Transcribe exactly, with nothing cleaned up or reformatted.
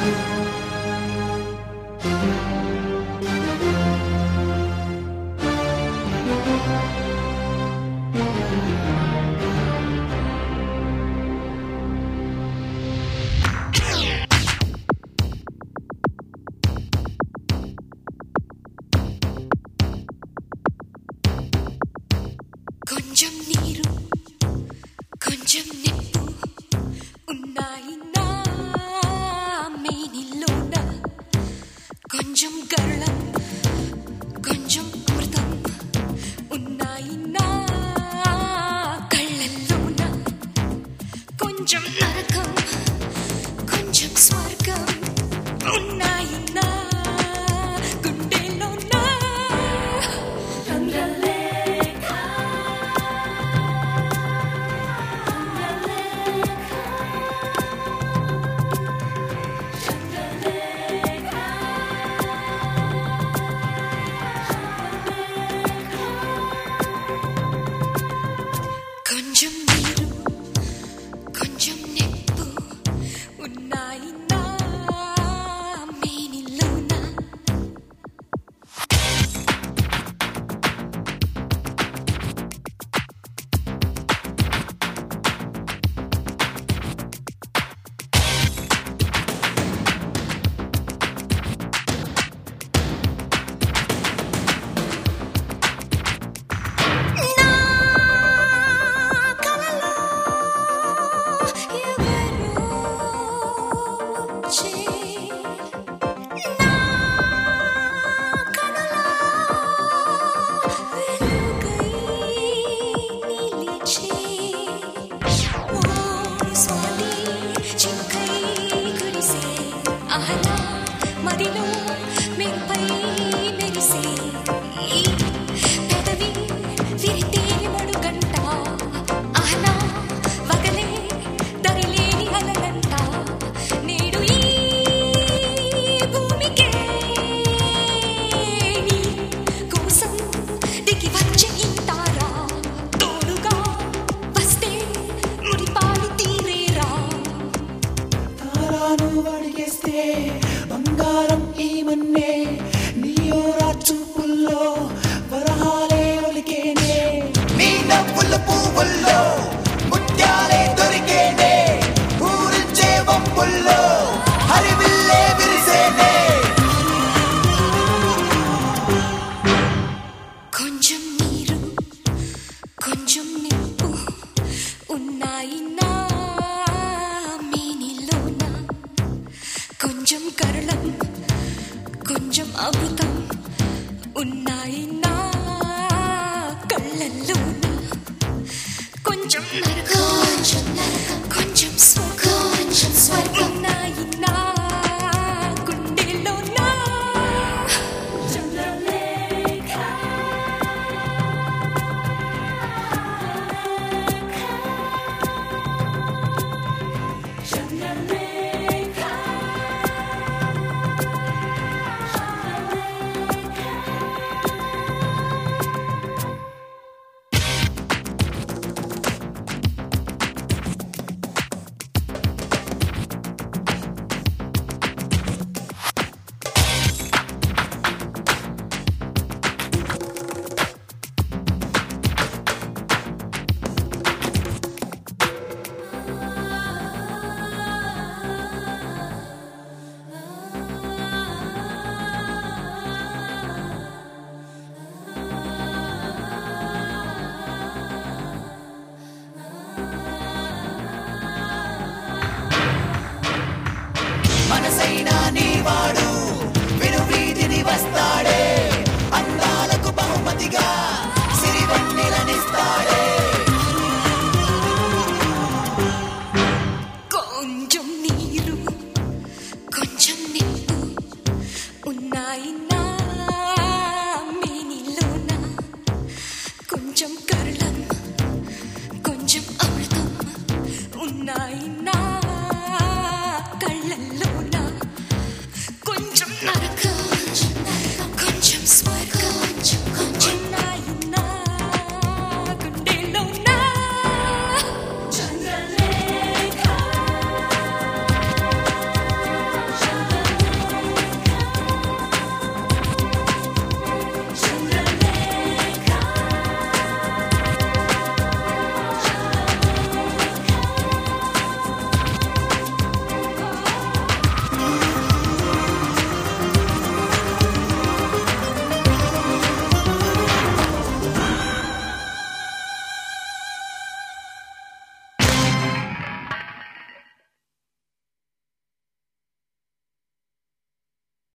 కొంచెం నీరు కొంచెం నిప్పు ఉన్నాయి నా మేనిలోన, కొంచెం గరళం కొంచెం అమృతం ఉన్నాయి నా కళ్ళల్లోన, కొంచెం నరకం కొంచెం స్వర్గం ఉన్నాయి నా గుండెలోన. కొంచెం నీరు కొంచెం నిప్పు ఉన్నాయి నా మేనిలోన. మదిలో మెరుపై మెరిసే ఈ పెదవి విరితే మడుగంట, ఆహనా వగలే దరిలేని అలగంట, నేడు ఈ భూమికే నీ కోసం దిగి వచ్చే ఈ తారా, తోడుగా వస్తే మురిపాలు తీరేరా. తారాను అడిగేస్తే బంగారం ఏమన్నే, నీయో రాచూపుల్లో వరహాలే ఒలికేనే, నీ నవ్వుల పువ్వుల్లో ముత్యాలే దొరికేనే, ఊరించే వంపుల్లో హరివిల్లే విరిసేనే. కొంచెం నీరు కొంచెం నిప్పు ఉన్నాయి నా మేనిలోన, కొంచెం కరళం కొంచెం అమృతం ఉన్నాయి నా కళ్ళల్లోన, కొంచెం నరకం కొంచెం స్వర్గం కొంచెం స్వర్గం ఉన్నాయి నా గుండెలోన. మనసైనా నీవాడు విను వీధిని వస్తాడే, అందాలకు బహుమతిగా సిరివెన్నెలనిస్తాడే. కొంచెం నీరు కొంచెం నిప్పు ఉన్నాయి నా మేనిలోన, కొంచెం కరళం కొంచెం అమృతం ఉన్నాయి నా